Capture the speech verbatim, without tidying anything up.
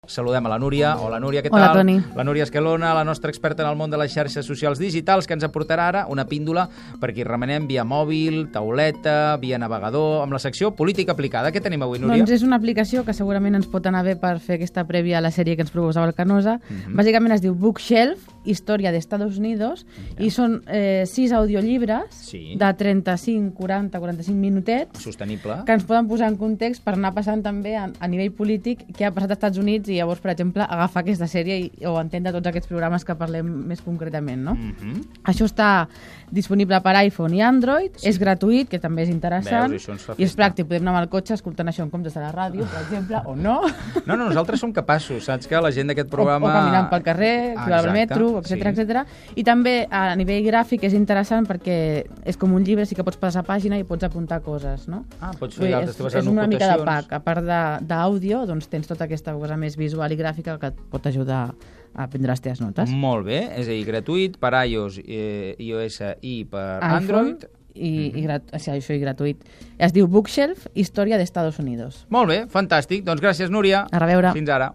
Saludem a la Núria. Hola, Núria, què tal? Hola, Toni. La Núria Escalona, la nostra experta en el món de les xarxes socials digitals, que ens aportarà ara una píndola perquè hi remenem via mòbil, tauleta, via navegador, amb la secció Política Aplicada. Què tenim avui, Núria? Doncs és una aplicació que segurament ens pot anar bé per fer aquesta prèvia a la sèrie que ens proposava el Canosa. Uh-huh. Bàsicament es diu Bookshelf, Història d'Estados Unidos, uh-huh. i són eh, sis audiollibres sí. de trenta-cinc, quaranta, quaranta-cinc minutets sostenible, que ens poden posar en context per anar passant també a, a nivell polític què ha passat als Estats Units i llavors, per exemple, agafar aquesta sèrie i, o entendre tots aquests programes que parlem més concretament, no? Uh-huh. Això està disponible per iPhone i Android, sí. és gratuït, que també és interessant, Veus, i és pràctic, podem anar amb el cotxe escoltant això en comptes de la ràdio, per exemple, o no. No, no, nosaltres som capaços, saps que la gent d'aquest programa... O, o caminant pel carrer, ah, al metro, etcètera, sí. etcètera. I també a nivell gràfic és interessant perquè és com un llibre, sí que pots passar pàgina i pots apuntar coses, no? Ah, pots fer les teves anotacions. És una mica de pack. A part d'àudio, doncs tens tota aquesta cosa més visual i gràfica que et pot ajudar a prendre les teves notes. Molt bé, és a dir, gratuït per iOS, eh, iOS i per iPhone, Android. I, mm-hmm. i, grat, o sigui, això i gratuït. Es diu Bookshelf, Història d'Estados Unidos. Molt bé, fantàstic. Doncs gràcies, Núria. A reveure. Fins ara.